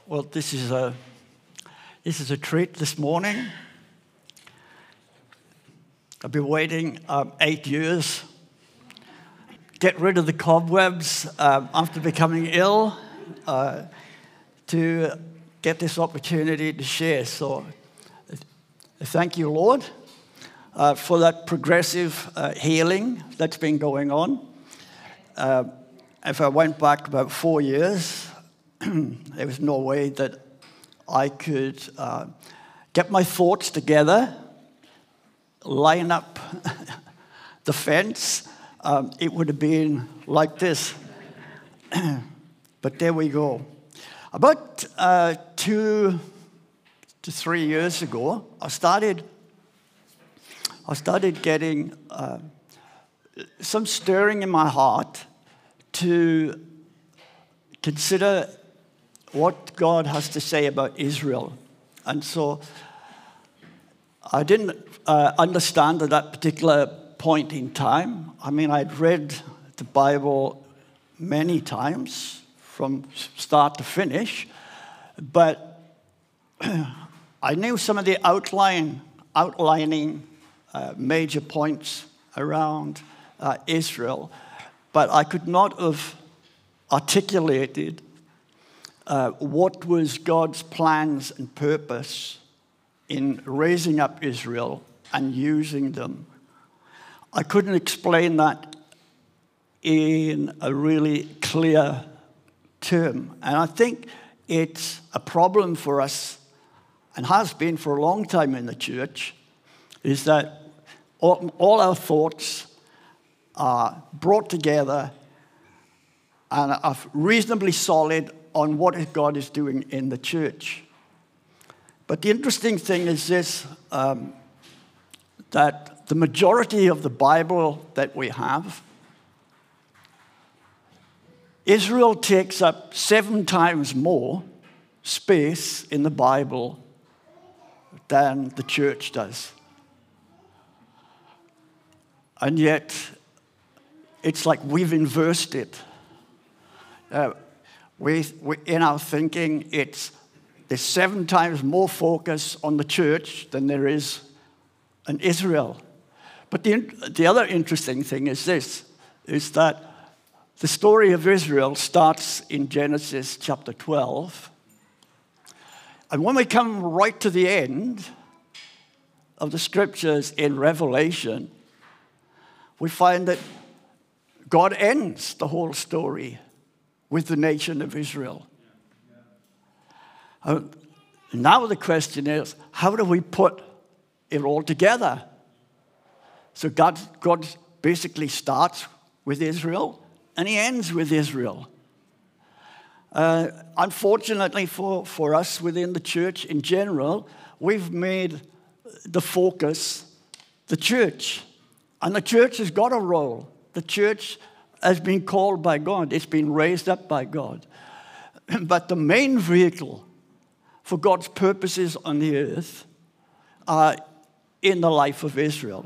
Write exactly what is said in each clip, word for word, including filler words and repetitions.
Well, this is a this is a treat this morning. I've been waiting um, eight years. Get rid of the cobwebs um, after becoming ill uh, to get this opportunity to share. So, uh, thank you, Lord, uh, for that progressive uh, healing that's been going on. Uh, if I went back about four years. There was no way that I could uh, get my thoughts together, line up the fence. Um, it would have been like this. But there we go. About uh, two to three years ago, I started. I started getting uh, some stirring in my heart to consider what God has to say about Israel. And so I didn't uh, understand at that particular point in time. I mean, I'd read the Bible many times from start to finish, but I knew some of the outline, outlining uh, major points around uh, Israel, but I could not have articulated Uh, what was God's plans and purpose in raising up Israel and using them. I couldn't explain that in a really clear term. And I think it's a problem for us, and has been for a long time in the church, is that all, all our thoughts are brought together and are reasonably solid on what God is doing in the church. But the interesting thing is this, um, that the majority of the Bible that we have, Israel takes up seven times more space in the Bible than the church does. And yet, it's like we've inversed it. Uh, We, we, in our thinking, it's there's seven times more focus on the church than there is on Israel. But the, the other interesting thing is this, is that the story of Israel starts in Genesis chapter twelve. And when we come right to the end of the scriptures in Revelation, we find that God ends the whole story with the nation of Israel. Uh, now the question is, how do we put it all together? So God, God basically starts with Israel, and he ends with Israel. Uh, unfortunately for, for us within the church in general, we've made the focus the church. And the church has got a role. The church has been called by God. It's been raised up by God. But the main vehicle for God's purposes on the earth are in the life of Israel.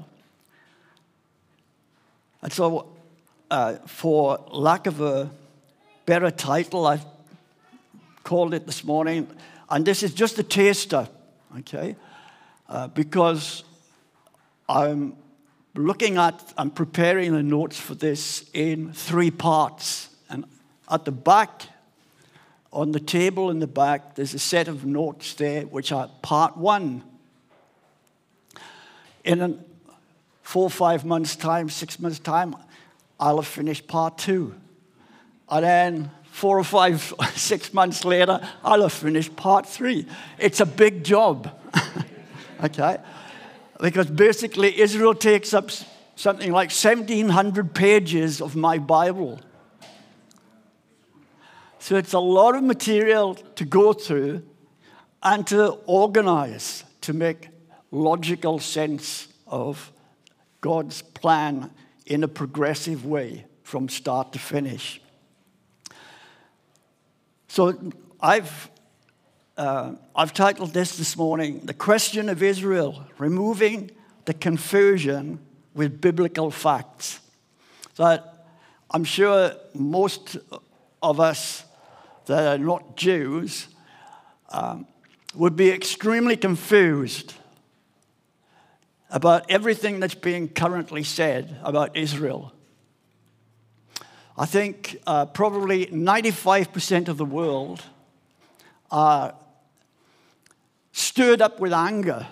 And so, uh, for lack of a better title, I've called it this morning, and this is just a taster, okay? Uh, because I'm looking at, I'm preparing the notes for this in three parts. And at the back, on the table in the back, there's a set of notes there, which are part one. In a four or five months' time, six months' time, I'll have finished part two. And then four or five, six months later, I'll have finished part three. It's a big job, okay? Because basically, Israel takes up something like seventeen hundred pages of my Bible. So it's a lot of material to go through and to organize, to make logical sense of God's plan in a progressive way from start to finish. So I've Uh, I've titled this this morning, The Question of Israel, Removing the Confusion with Biblical Facts. So I'm sure most of us that are not Jews um, would be extremely confused about everything that's being currently said about Israel. I think uh, probably ninety-five percent of the world are stirred up with anger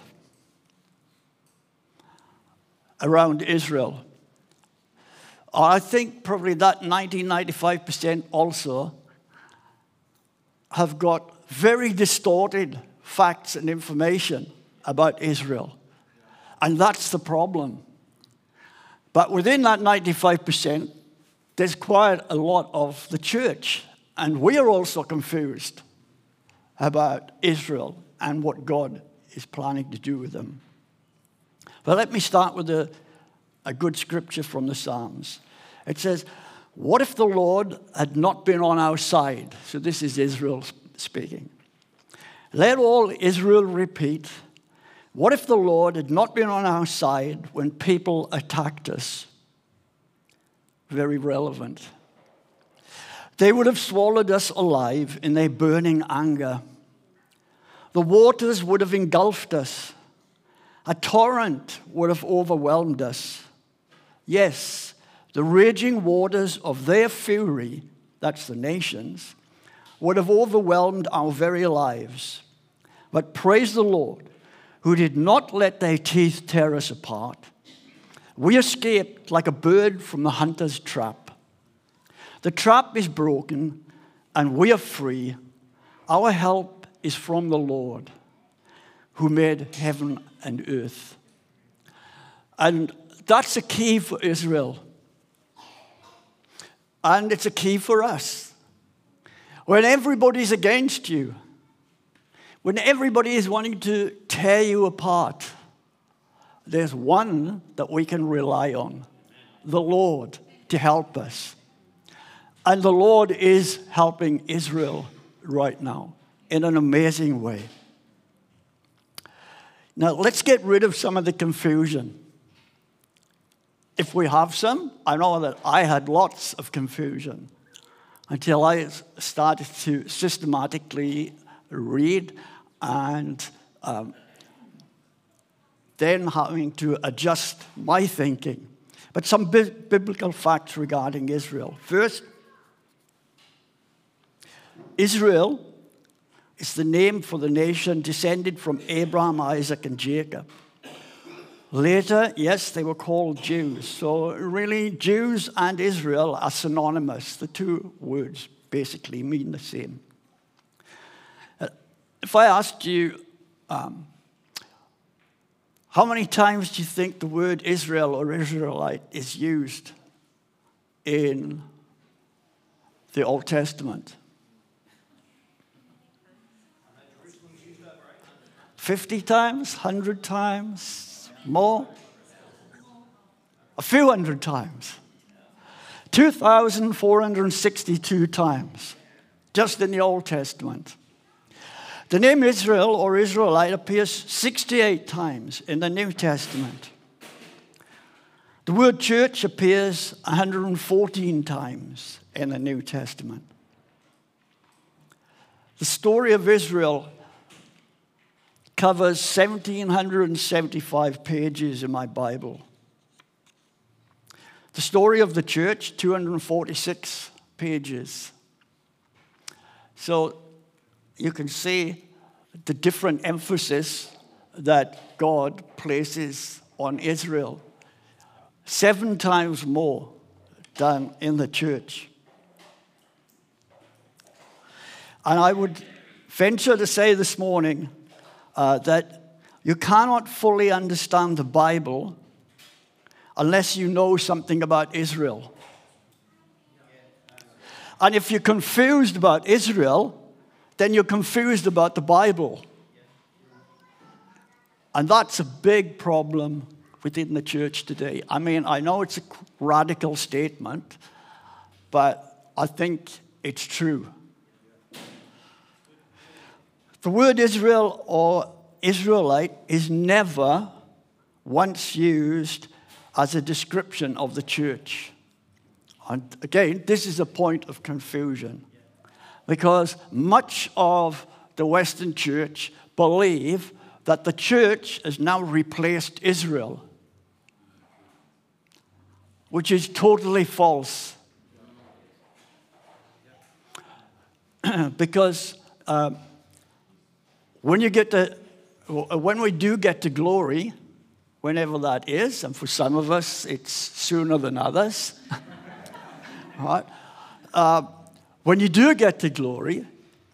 around Israel. I think probably that ninety, ninety-five percent also have got very distorted facts and information about Israel. And that's the problem. But within that ninety-five percent, there's quite a lot of the church. And we are also confused about Israel and what God is planning to do with them. But let me start with a, a good scripture from the Psalms. It says, what if the Lord had not been on our side? So this is Israel speaking. Let all Israel repeat, what if the Lord had not been on our side when people attacked us? Very relevant. They would have swallowed us alive in their burning anger. The waters would have engulfed us. A torrent would have overwhelmed us. Yes, the raging waters of their fury, that's the nations, would have overwhelmed our very lives. But praise the Lord, who did not let their teeth tear us apart. We escaped like a bird from the hunter's trap. The trap is broken, and we are free. Our help is from the Lord, who made heaven and earth. And that's a key for Israel. And it's a key for us. When everybody's against you, when everybody is wanting to tear you apart, there's one that we can rely on, the Lord, to help us. And the Lord is helping Israel right now in an amazing way. Now, let's get rid of some of the confusion. If we have some, I know that I had lots of confusion until I started to systematically read and um, then having to adjust my thinking. But some bi- biblical facts regarding Israel. First, Israel is the name for the nation descended from Abraham, Isaac, and Jacob. Later, yes, they were called Jews. So really, Jews and Israel are synonymous. The two words basically mean the same. If I asked you, um, how many times do you think the word Israel or Israelite is used in the Old Testament? Fifty times? Hundred times? More? A few hundred times. two thousand four hundred sixty-two times, just in the Old Testament. The name Israel or Israelite appears sixty-eight times in the New Testament. The word church appears one hundred fourteen times in the New Testament. The story of Israel covers one thousand seven hundred seventy-five pages in my Bible. The story of the church, two hundred forty-six pages. So you can see the different emphasis that God places on Israel. Seven times more than in the church. And I would venture to say this morning uh, that you cannot fully understand the Bible unless you know something about Israel. And if you're confused about Israel, then you're confused about the Bible. And that's a big problem within the church today. I mean, I know it's a radical statement, but I think it's true. The word Israel or Israelite is never once used as a description of the church. And again, this is a point of confusion, because much of the the Western church, believe that the church has now replaced Israel, which is totally false. Because uh, when you get to, when we do get to glory, whenever that is, and for some of us it's sooner than others, right? Uh, when you do get to glory,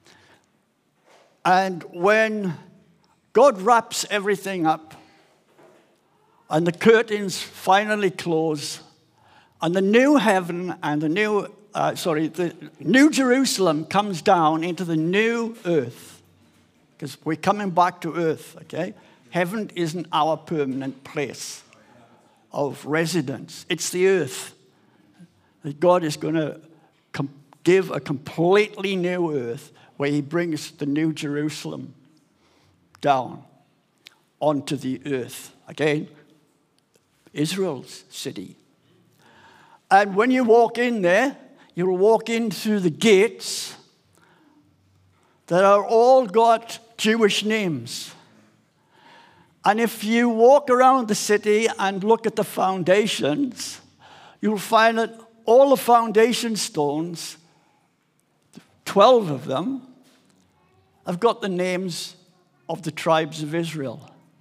and when God wraps everything up, and the curtains finally close, and the new heaven and the new Uh, sorry, the New Jerusalem comes down into the new earth, because we're coming back to earth, okay? Heaven isn't our permanent place of residence. It's the earth. God is going to com- give a completely new earth where he brings the New Jerusalem down onto the earth. Again, Israel's city. And when you walk in there, you'll walk in through the gates that are all got Jewish names. And if you walk around the city and look at the foundations, you'll find that all the foundation stones, twelve of them, have got the names of the tribes of Israel.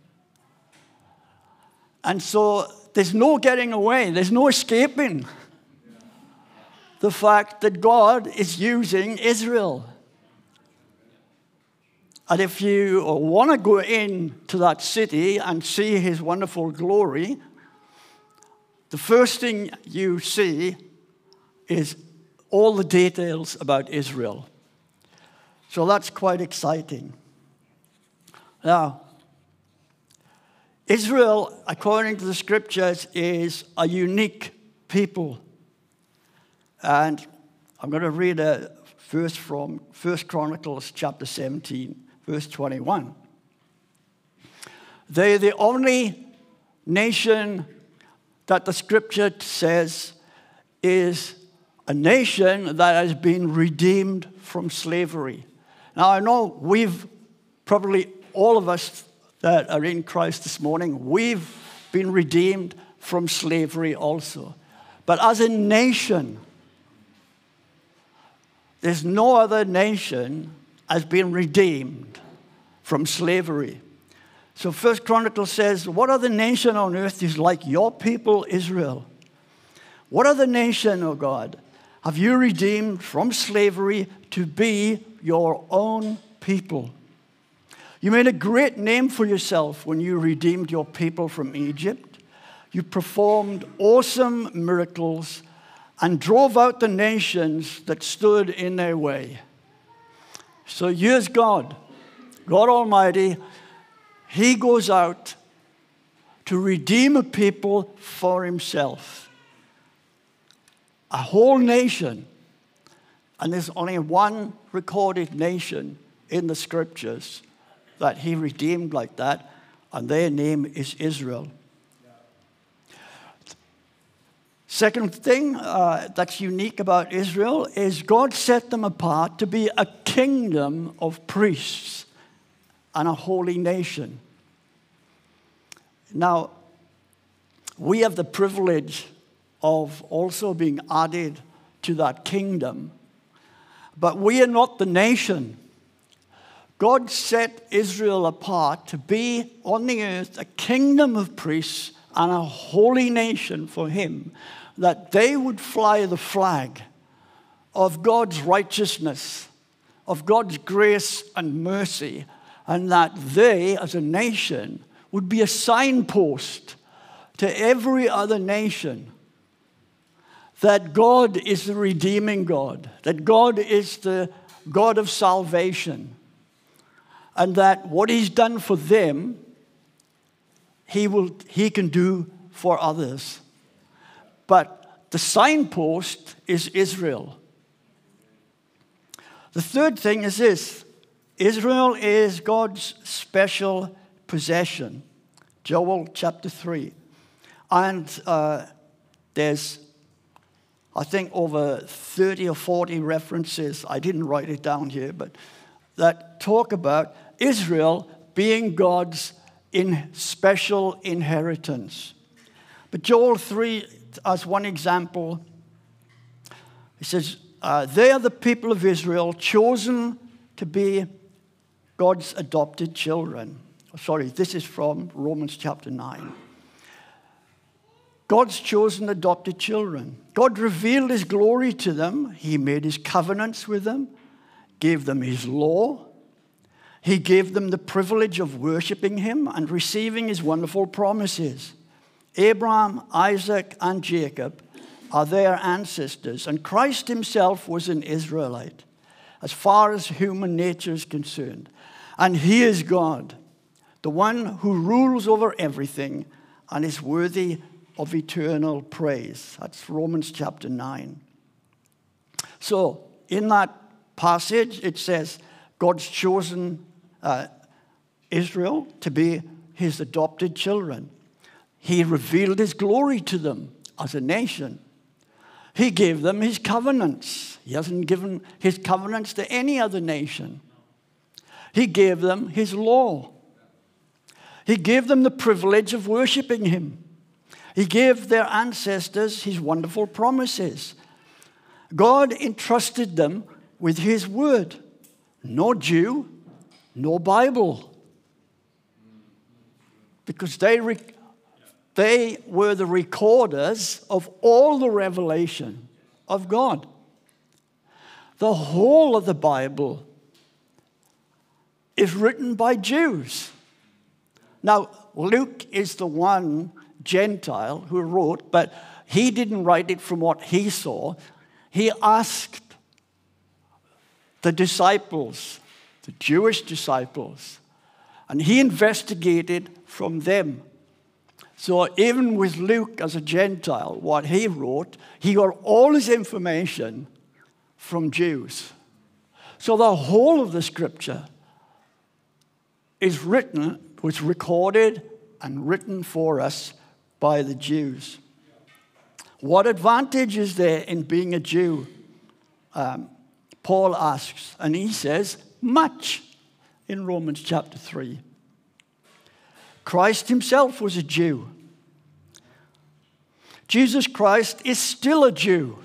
And so there's no getting away, there's no escaping the fact that God is using Israel. And if you want to go into that city and see his wonderful glory, the first thing you see is all the details about Israel. So that's quite exciting. Now, Israel, according to the scriptures, is a unique people. And I'm going to read a verse from First Chronicles chapter seventeen, verse twenty-one. They're the only nation that the scripture says is a nation that has been redeemed from slavery. Now, I know we've probably, all of us that are in Christ this morning, we've been redeemed from slavery also. But as a nation, there's no other nation has been redeemed from slavery. So First Chronicles says, what other nation on earth is like your people, Israel? What other nation, O God, have you redeemed from slavery to be your own people? You made a great name for yourself when you redeemed your people from Egypt. You performed awesome miracles and drove out the nations that stood in their way. So here's God, God Almighty. He goes out to redeem a people for himself. A whole nation. And there's only one recorded nation in the scriptures that he redeemed like that, and their name is Israel. Second thing uh, that's unique about Israel is God set them apart to be a kingdom of priests and a holy nation. Now, we have the privilege of also being added to that kingdom, but we are not the nation. God set Israel apart to be on the earth a kingdom of priests and a holy nation for him, that they would fly the flag of God's righteousness, of God's grace and mercy, and that they, as a nation, would be a signpost to every other nation that God is the redeeming God, that God is the God of salvation, and that what he's done for them, he will, he can do for others. But the signpost is Israel. The third thing is this: Israel is God's special possession. Joel chapter three. And uh, there's, I think, over thirty or forty references. I didn't write it down here, but that talk about Israel being God's in special inheritance. But Joel three, as one example, he says, uh, they are the people of Israel chosen to be God's adopted children. Sorry, this is from Romans chapter nine. God's chosen adopted children. God revealed his glory to them. He made his covenants with them, gave them his law. He gave them the privilege of worshiping him and receiving his wonderful promises. Abraham, Isaac, and Jacob are their ancestors, and Christ himself was an Israelite, as far as human nature is concerned. And he is God, the one who rules over everything and is worthy of eternal praise. That's Romans chapter nine. So, in that passage, it says God's chosen uh, Israel to be his adopted children. He revealed his glory to them as a nation. He gave them his covenants. He hasn't given his covenants to any other nation. He gave them his law. He gave them the privilege of worshiping him. He gave their ancestors his wonderful promises. God entrusted them with his word. No Jew, no Bible. Because they, rec- they were the recorders of all the revelation of God. The whole of the Bible is written by Jews. Now, Luke is the one Gentile who wrote, but he didn't write it from what he saw. He asked the disciples, the Jewish disciples, and he investigated from them. So even with Luke as a Gentile, what he wrote, he got all his information from Jews. So the whole of the scripture is written, was recorded and written for us by the Jews. What advantage is there in being a Jew? Um, Paul asks, and he says, much in Romans chapter three. Christ himself was a Jew. Jesus Christ is still a Jew.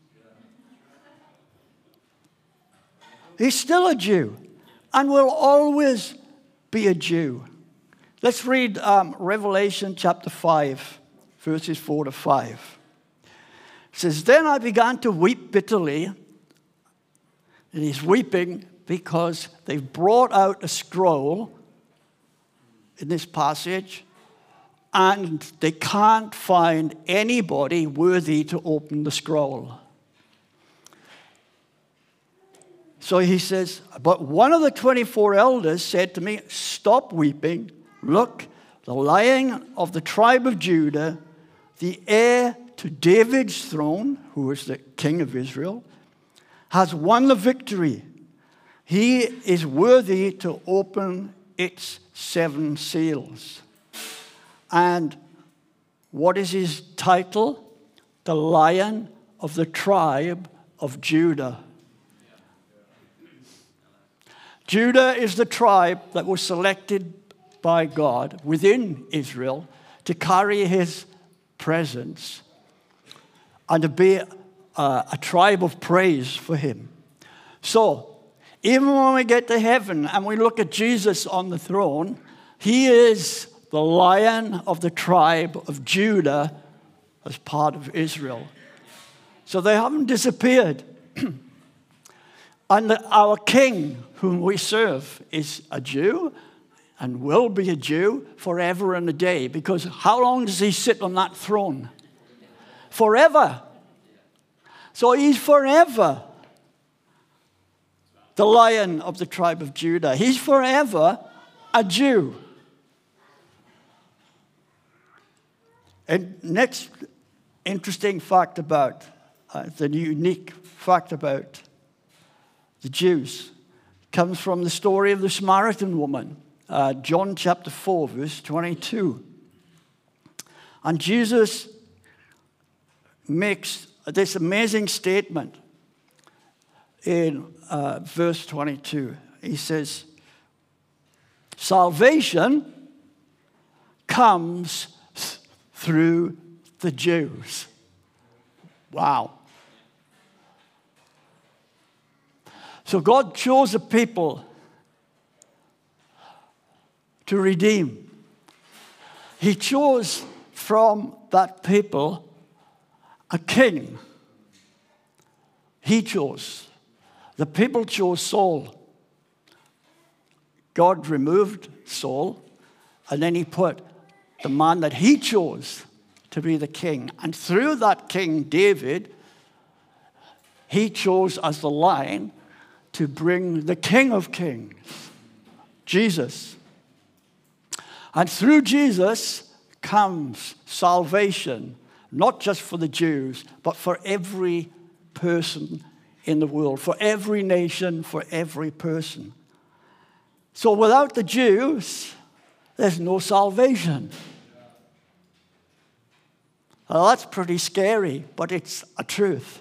He's still a Jew and will always be a Jew. Let's read um, Revelation chapter five, verses four to five. It says, then I began to weep bitterly. And he's weeping because they've brought out a scroll in this passage, and they can't find anybody worthy to open the scroll. So he says, but one of the twenty-four elders said to me, stop weeping. Look, the Lion of the tribe of Judah, the heir to David's throne, who is the king of Israel, has won the victory. He is worthy to open its seven seals. And what is his title? The Lion of the tribe of Judah. Judah is the tribe that was selected by God within Israel to carry his presence and to be a, a tribe of praise for him. So, even when we get to heaven and we look at Jesus on the throne, he is the Lion of the tribe of Judah as part of Israel. So they haven't disappeared. And the, our king, whom we serve, is a Jew and will be a Jew forever and a day. Because how long does he sit on that throne? Forever. So he's forever the Lion of the tribe of Judah. He's forever a Jew. And next interesting fact about, uh, the unique fact about the Jews comes from the story of the Samaritan woman. Uh, John chapter four, verse twenty-two. And Jesus makes this amazing statement in uh, verse twenty-two. He says, salvation comes th- through the Jews. Wow. So God chose a people to redeem. He chose from that people a king. He chose. The people chose Saul. God removed Saul, and then he put the man that he chose to be the king. And through that king, David, he chose as the line to bring the King of Kings, Jesus. And through Jesus comes salvation, not just for the Jews, but for every person in the world, for every nation, for every person. So without the Jews, there's no salvation. Well, that's pretty scary, but it's a truth.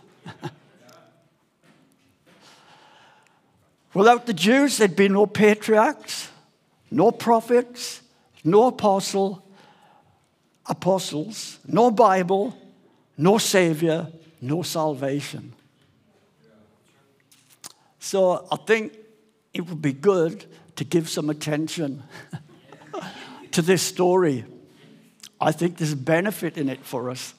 Without the Jews, there'd be no patriarchs, no prophets, no apostle, apostles, no Bible, no Savior, no salvation. So I think it would be good to give some attention to this story. I think there's benefit in it for us.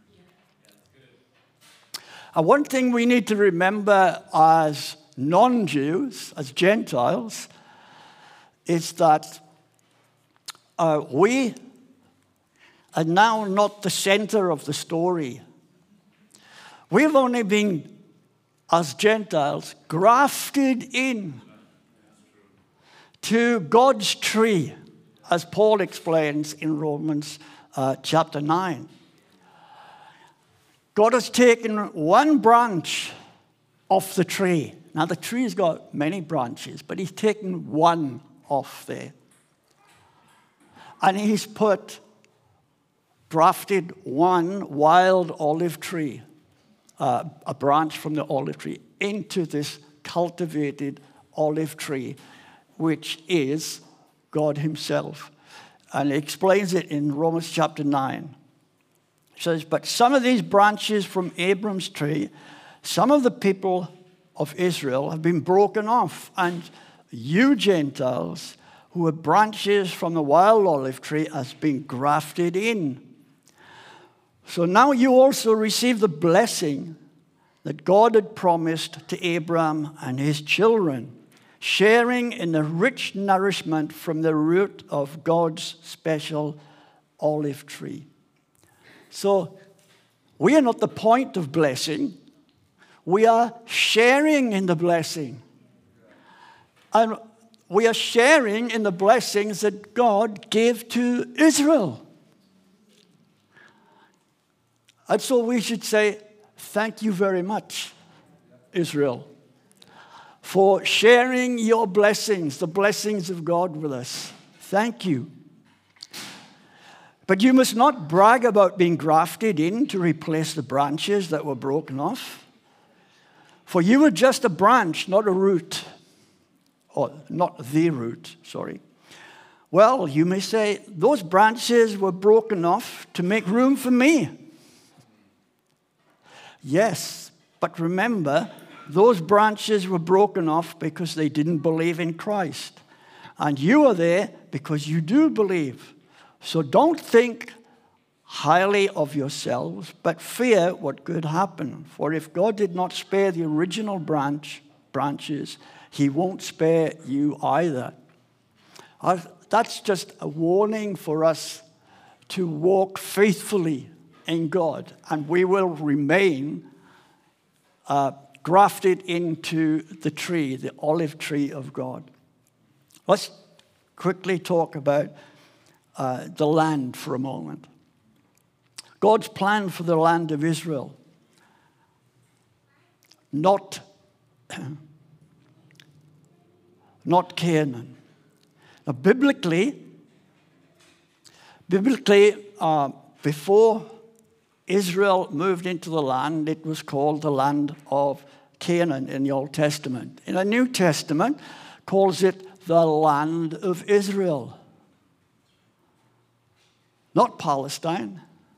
And one thing we need to remember as non-Jews, as Gentiles, is that uh, we are now not the center of the story. We've only been, as Gentiles, grafted in to God's tree, as Paul explains in Romans uh, chapter nine. God has taken one branch off the tree. Now, the tree's got many branches, but he's taken one off there. And he's put, grafted one wild olive tree, uh, a branch from the olive tree, into this cultivated olive tree, which is God himself. And he explains it in Romans chapter nine. He says, but some of these branches from Abram's tree, some of the people of Israel have been broken off, and you Gentiles, who are branches from the wild olive tree, has been grafted in. So now you also receive the blessing that God had promised to Abraham and his children, sharing in the rich nourishment from the root of God's special olive tree. So we are not the point of blessing. We are sharing in the blessing. And we are sharing in the blessings that God gave to Israel. And so we should say, thank you very much, Israel, for sharing your blessings, the blessings of God with us. Thank you. But you must not brag about being grafted in to replace the branches that were broken off. For you were just a branch, not a root. Or not the root, sorry. Well, you may say, those branches were broken off to make room for me. Yes, but remember, those branches were broken off because they didn't believe in Christ. And you are there because you do believe. So don't think highly of yourselves, but fear what could happen. For if God did not spare the original branch branches, he won't spare you either. Uh, that's just a warning for us to walk faithfully in God, and we will remain uh, grafted into the tree, the olive tree of God. Let's quickly talk about uh, the land for a moment. God's plan for the land of Israel, not, not Canaan. Now, biblically, biblically, uh, before Israel moved into the land, it was called the land of Canaan in the Old Testament. In the New Testament, calls it the land of Israel. Not Palestine.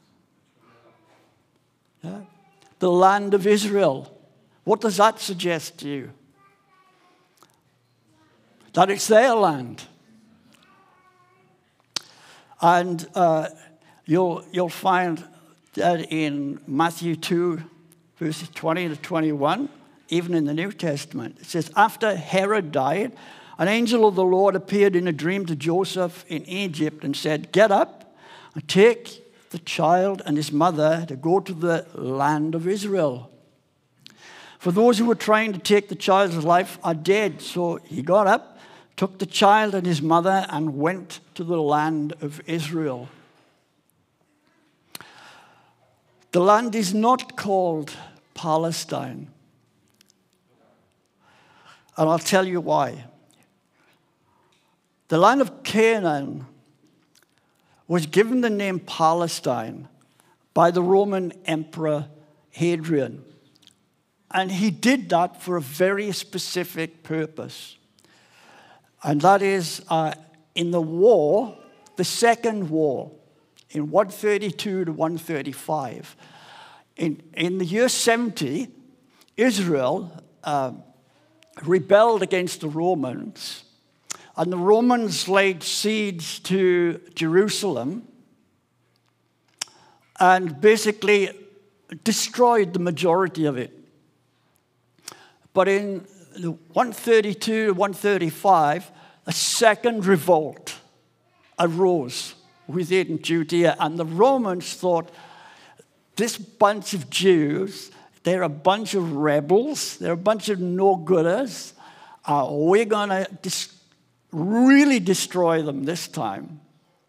Yeah. The land of Israel. What does that suggest to you? That it's their land. And uh, you'll, you'll find that in Matthew two, verses twenty to twenty-one, even in the New Testament. It says, after Herod died, an angel of the Lord appeared in a dream to Joseph in Egypt and said, get up and take the child and his mother to go to the land of Israel. For those who were trying to take the child's life are dead. So he got up, took the child and his mother, and went to the land of Israel. The land is not called Palestine. And I'll tell you why. The land of Canaan was given the name Palestine by the Roman Emperor Hadrian. And he did that for a very specific purpose. And that is uh, in the war, the Second War, in one thirty-two to one thirty-five. In, in the year seventy, Israel uh, rebelled against the Romans, and the Romans laid siege to Jerusalem and basically destroyed the majority of it. But in one thirty-two to one thirty-five, a second revolt arose within Judea, and the Romans thought, this bunch of Jews, they're a bunch of rebels, they're a bunch of no-gooders. Uh, we're going to dis- really destroy them this time.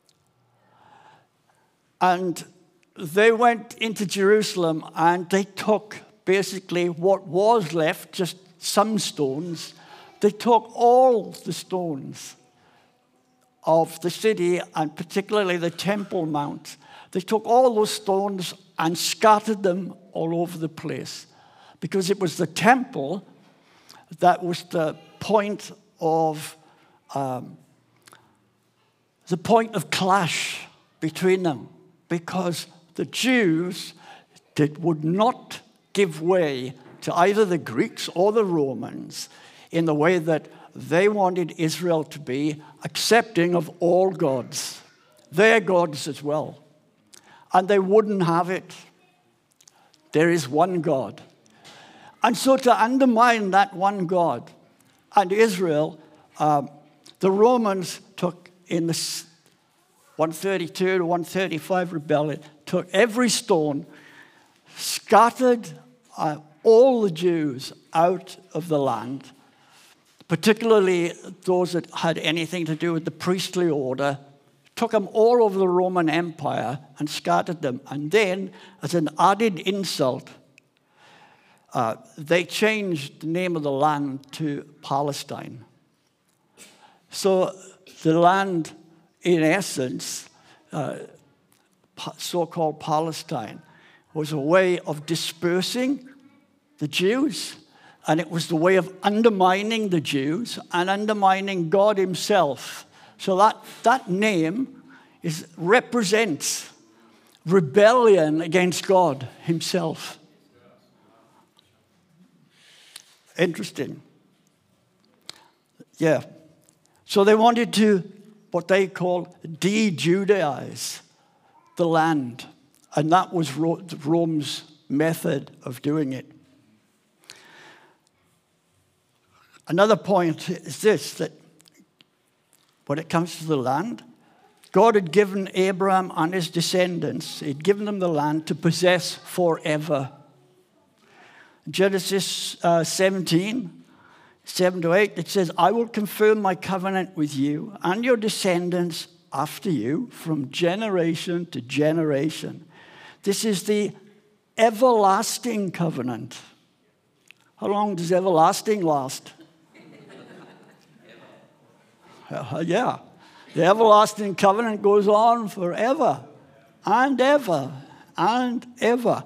And they went into Jerusalem and they took basically what was left, just some stones. They took all the stones of the city, and particularly the Temple Mount. They took all those stones and scattered them all over the place, because it was the temple that was the point of um, the point of clash between them, because the Jews did, would not give way to either the Greeks or the Romans in the way that they wanted Israel to be, accepting of all gods, their gods as well. And they wouldn't have it. There is one God. And so to undermine that one God and Israel, um, the Romans took in the one thirty-two to one thirty-five rebellion, took every stone, scattered uh, all the Jews out of the land, particularly those that had anything to do with the priestly order, took them all over the Roman Empire and scattered them. And then, as an added insult, uh, they changed the name of the land to Palestine. So the land, in essence, uh, so-called Palestine, was a way of dispersing the Jews, and it was the way of undermining the Jews and undermining God himself. So that, that name is, represents rebellion against God himself. Interesting. Yeah. So they wanted to, what they call, de-Judaize the land. And that was Rome's method of doing it. Another point is this, that when it comes to the land, God had given Abraham and his descendants, he'd given them the land to possess forever. Genesis uh, seventeen, seven to eight, it says, I will confirm my covenant with you and your descendants after you from generation to generation. This is the everlasting covenant. How long does everlasting last? Uh, yeah, the everlasting covenant goes on forever and ever and ever.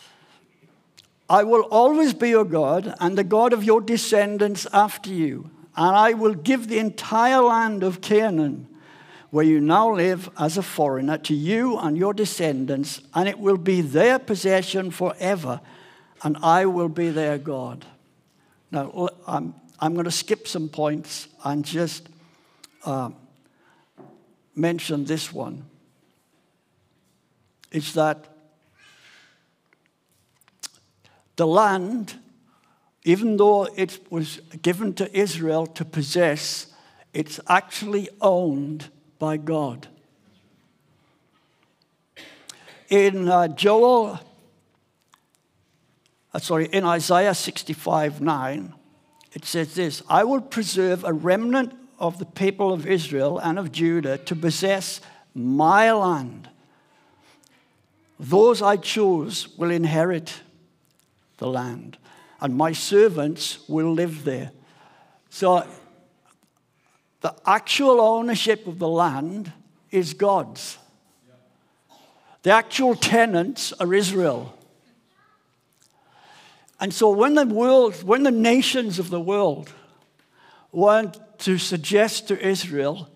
I will always be your God and the God of your descendants after you. and I will give the entire land of Canaan, where you now live as a foreigner, to you and your descendants, and it will be their possession forever, and I will be their God. Now, I'm, I'm going to skip some points and just uh, mention this one. It's that the land, even though it was given to Israel to possess, it's actually owned by God. In uh, Joel, uh, sorry, in Isaiah sixty-five nine, it says this: I will preserve a remnant of the people of Israel and of Judah to possess my land. Those I chose will inherit the land, and my servants will live there. So the actual ownership of the land is God's. The actual tenants are Israel. And so when the world, when the nations of the world want to suggest to Israel,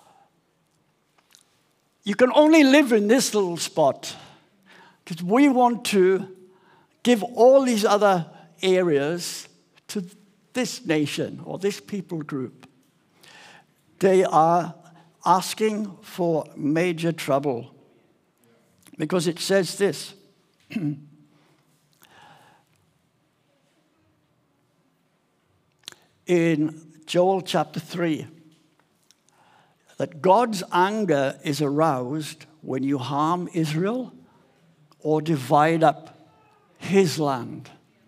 you can only live in this little spot, because we want to give all these other areas to this nation or this people group. They are asking for major trouble, because it says this. In Joel chapter three, that God's anger is aroused when you harm Israel or divide up his land.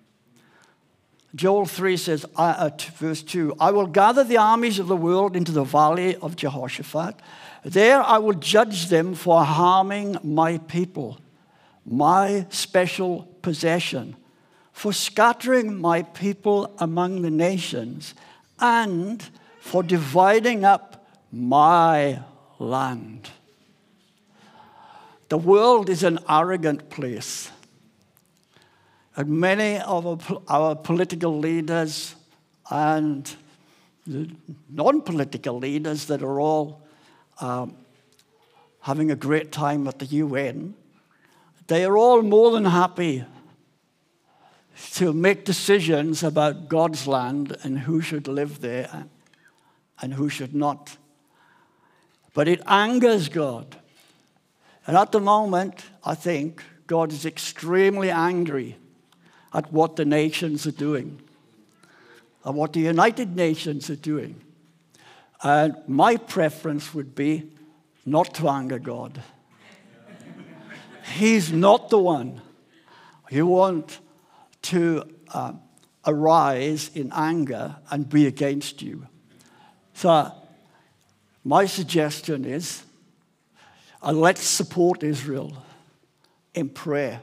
Joel three says, uh, verse two, I will gather the armies of the world into the valley of Jehoshaphat. There I will judge them for harming my people, my special possession, for scattering my people among the nations, and for dividing up my land. The world is an arrogant place. And many of our, our political leaders and the non-political leaders that are all um, having a great time at the U N, they are all more than happy to make decisions about God's land and who should live there and who should not. But it angers God. And at the moment, I think God is extremely angry at what the nations are doing, and what the United Nations are doing. And my preference would be not to anger God. He's not the one you want to uh, arise in anger and be against you. So my suggestion is, uh, let's support Israel in prayer.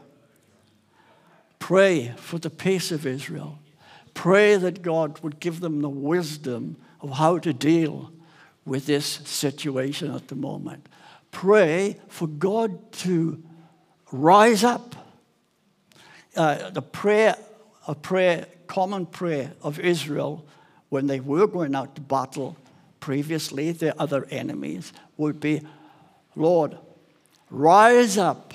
Pray for the peace of Israel. Pray that God would give them the wisdom of how to deal with this situation at the moment. Pray for God to rise up. Uh, the prayer, a prayer, common prayer of Israel when they were going out to battle previously, their other enemies, would be, Lord, rise up,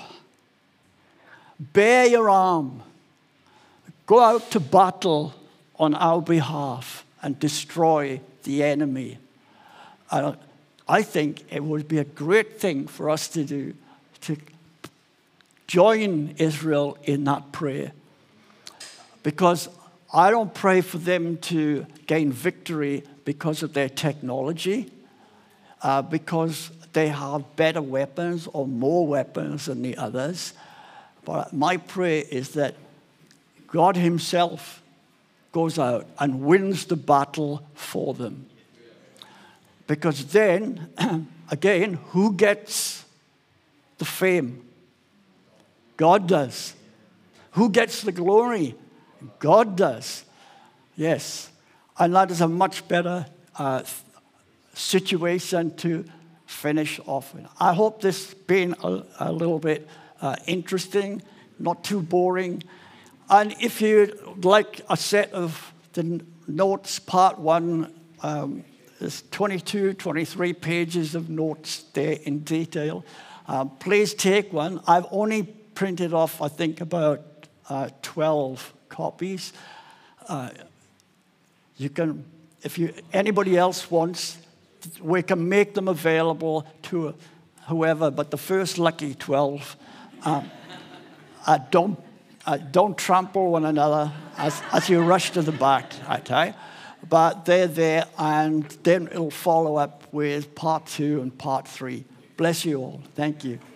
bear your arm, go out to battle on our behalf and destroy the enemy. Uh, I think it would be a great thing for us to do, to join Israel in that prayer. Because I don't pray for them to gain victory because of their technology, uh, because they have better weapons or more weapons than the others. But my prayer is that God himself goes out and wins the battle for them. Because then, again, who gets the fame? God does. Who gets the glory? God does. Yes. And that is a much better uh, situation to finish off with. I hope this has been a, a little bit uh, interesting, not too boring. And if you'd like a set of the notes, part one, Um, there's twenty-two, twenty-three pages of notes there in detail. Um, please take one. I've only printed off, I think, about uh, twelve copies. Uh, you can, if you anybody else wants, we can make them available to whoever. But the first lucky twelve, um, uh, don't uh, don't trample one another as as you rush to the back. Okay. But they're there, and then it'll follow up with part two and part three. Bless you all. Thank you.